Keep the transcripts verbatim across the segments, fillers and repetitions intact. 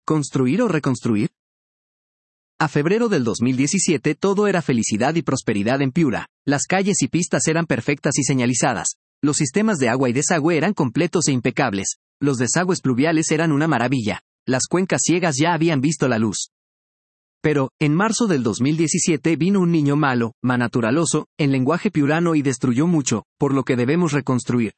¿Construir o reconstruir? A febrero del dos mil diecisiete todo era felicidad y prosperidad en Piura. Las calles y pistas eran perfectas y señalizadas. Los sistemas de agua y desagüe eran completos e impecables. Los desagües pluviales eran una maravilla. Las cuencas ciegas ya habían visto la luz. Pero, en marzo del dos mil diecisiete vino un niño malo, manaturaloso, en lenguaje piurano y destruyó mucho, por lo que debemos reconstruir.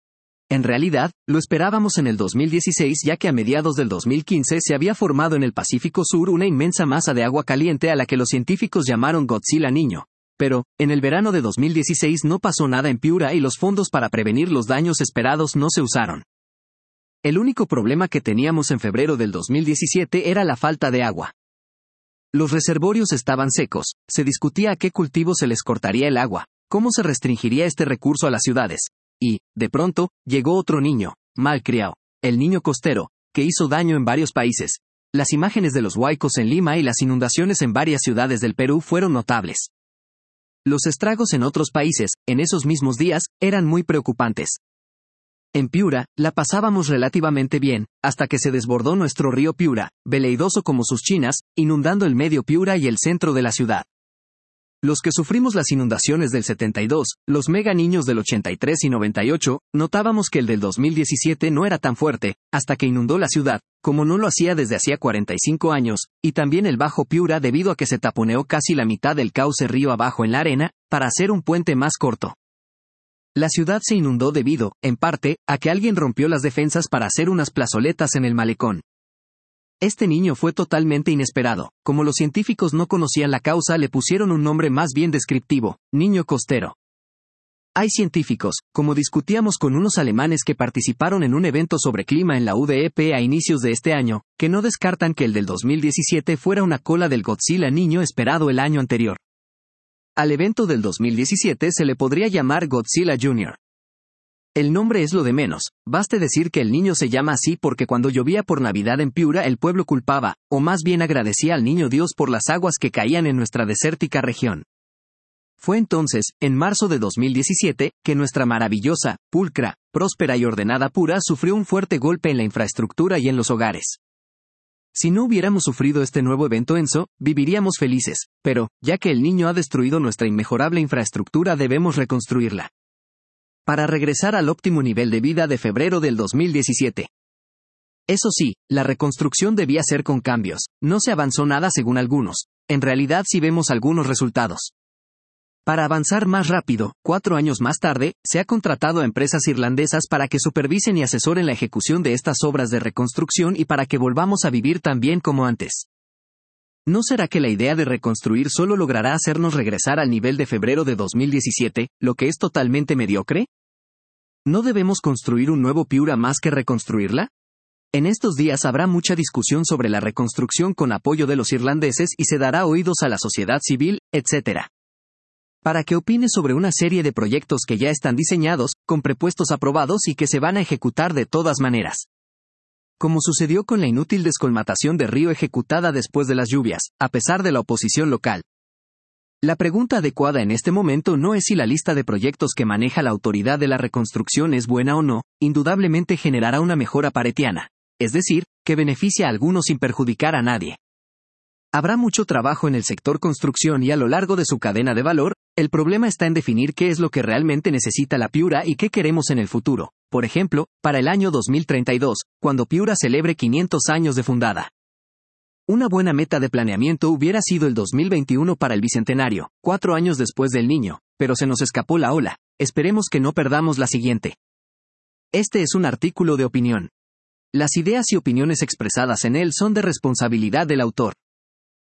En realidad, lo esperábamos en el dos mil dieciséis ya que a mediados del dos mil quince se había formado en el Pacífico Sur una inmensa masa de agua caliente a la que los científicos llamaron Godzilla Niño. Pero, en el verano de dos mil dieciséis no pasó nada en Piura y los fondos para prevenir los daños esperados no se usaron. El único problema que teníamos en febrero del dos mil diecisiete era la falta de agua. Los reservorios estaban secos, se discutía a qué cultivo se les cortaría el agua, cómo se restringiría este recurso a las ciudades. Y, de pronto, llegó otro niño, malcriado, el niño costero, que hizo daño en varios países. Las imágenes de los huaicos en Lima y las inundaciones en varias ciudades del Perú fueron notables. Los estragos en otros países, en esos mismos días, eran muy preocupantes. En Piura, la pasábamos relativamente bien, hasta que se desbordó nuestro río Piura, veleidoso como sus chinas, inundando el medio Piura y el centro de la ciudad. Los que sufrimos las inundaciones del setenta y dos, los mega niños del ochenta y tres y noventa y ocho, notábamos que el del dos mil diecisiete no era tan fuerte, hasta que inundó la ciudad, como no lo hacía desde hacía cuarenta y cinco años, y también el Bajo Piura debido a que se taponeó casi la mitad del cauce río abajo en la arena, para hacer un puente más corto. La ciudad se inundó debido, en parte, a que alguien rompió las defensas para hacer unas plazoletas en el malecón. Este niño fue totalmente inesperado. Como los científicos no conocían la causa, le pusieron un nombre más bien descriptivo, niño costero. Hay científicos, como discutíamos con unos alemanes que participaron en un evento sobre clima en la U D E P a inicios de este año, que no descartan que el del dos mil diecisiete fuera una cola del Godzilla niño esperado el año anterior. Al evento del dos mil diecisiete se le podría llamar Godzilla junior El nombre es lo de menos, baste decir que el niño se llama así porque cuando llovía por Navidad en Piura el pueblo culpaba, o más bien agradecía al niño Dios por las aguas que caían en nuestra desértica región. Fue entonces, en marzo de dos mil diecisiete, que nuestra maravillosa, pulcra, próspera y ordenada Piura sufrió un fuerte golpe en la infraestructura y en los hogares. Si no hubiéramos sufrido este nuevo evento ENSO, viviríamos felices, pero, ya que el niño ha destruido nuestra inmejorable infraestructura debemos reconstruirla. Para regresar al óptimo nivel de vida de febrero del dos mil diecisiete. Eso sí, la reconstrucción debía ser con cambios, no se avanzó nada según algunos, en realidad sí vemos algunos resultados. Para avanzar más rápido, cuatro años más tarde, se ha contratado a empresas irlandesas para que supervisen y asesoren la ejecución de estas obras de reconstrucción y para que volvamos a vivir tan bien como antes. ¿No será que la idea de reconstruir solo logrará hacernos regresar al nivel de febrero de dos mil diecisiete, lo que es totalmente mediocre? ¿No debemos construir un nuevo Piura más que reconstruirla? En estos días habrá mucha discusión sobre la reconstrucción con apoyo de los irlandeses y se dará oídos a la sociedad civil, etcétera. Para que opine sobre una serie de proyectos que ya están diseñados, con presupuestos aprobados y que se van a ejecutar de todas maneras. Como sucedió con la inútil descolmatación de río ejecutada después de las lluvias, a pesar de la oposición local. La pregunta adecuada en este momento no es si la lista de proyectos que maneja la autoridad de la reconstrucción es buena o no, indudablemente generará una mejora paretiana, es decir, que beneficia a algunos sin perjudicar a nadie. Habrá mucho trabajo en el sector construcción y a lo largo de su cadena de valor, el problema está en definir qué es lo que realmente necesita la Piura y qué queremos en el futuro, por ejemplo, para el año dos mil treinta y dos, cuando Piura celebre quinientos años de fundada. Una buena meta de planeamiento hubiera sido el dos mil veintiuno para el bicentenario, cuatro años después del niño, pero se nos escapó la ola, esperemos que no perdamos la siguiente. Este es un artículo de opinión. Las ideas y opiniones expresadas en él son de responsabilidad del autor.